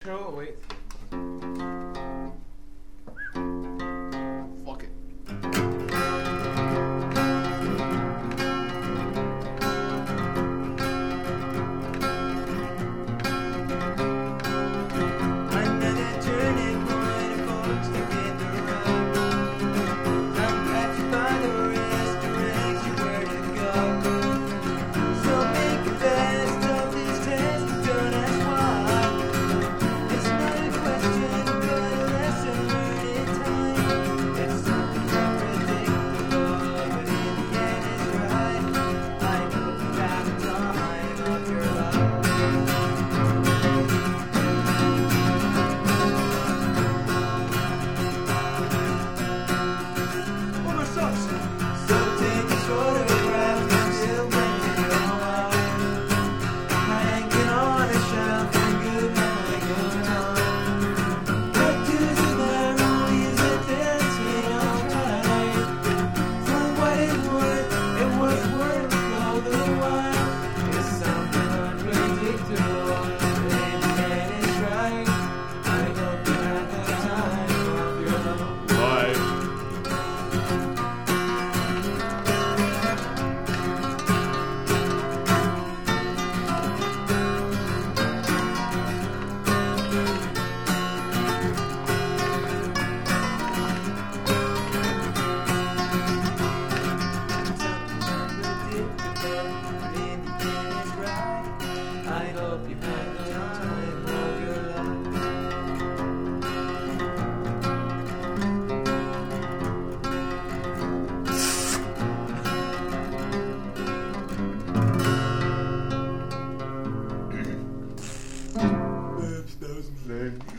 Oh, wait. Fuck it. Another turning point, folks to get the road. I'm captured by the rest, directs you where to go. So make the best of this test and don't ask why. It's not a question, but a lesson learned in time. It's something unpredictable, but in the end it's right. I know you have the time of your life. So take a photograph and still make it go out. Hanging on a shelf and good night goes on. What does it matter? Is it dancing alright? For what it was worth all the while. It's something unpredictable, but in the end it's right. I hope you have the time of your life. Bye. I hope you had the time of your life. That was lame.